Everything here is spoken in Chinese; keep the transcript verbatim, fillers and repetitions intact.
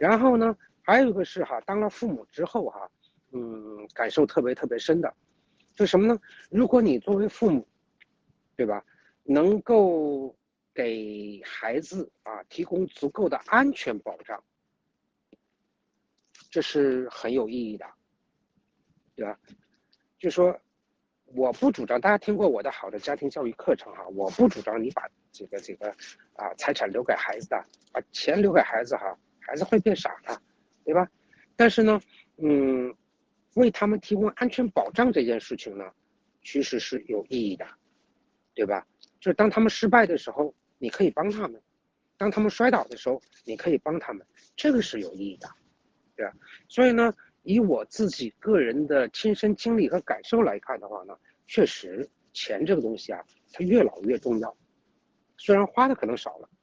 然后呢，还有一个是哈，当了父母之后哈，嗯，感受特别特别深的，就什么呢？如果你作为父母，对吧，能够给孩子啊提供足够的安全保障，这是很有意义的，对吧？就说我不主张，大家听过我的好的家庭教育课程哈，我不主张你把这个这个啊财产留给孩子的，把钱留给孩子哈，孩子会变傻的，对吧？但是呢，嗯，为他们提供安全保障这件事情呢，其实是有意义的，对吧？就是当他们失败的时候，你可以帮他们；当他们摔倒的时候，你可以帮他们，这个是有意义的，对吧？所以呢，以我自己个人的亲身经历和感受来看的话呢，确实钱这个东西啊，它越老越重要，虽然花的可能少了，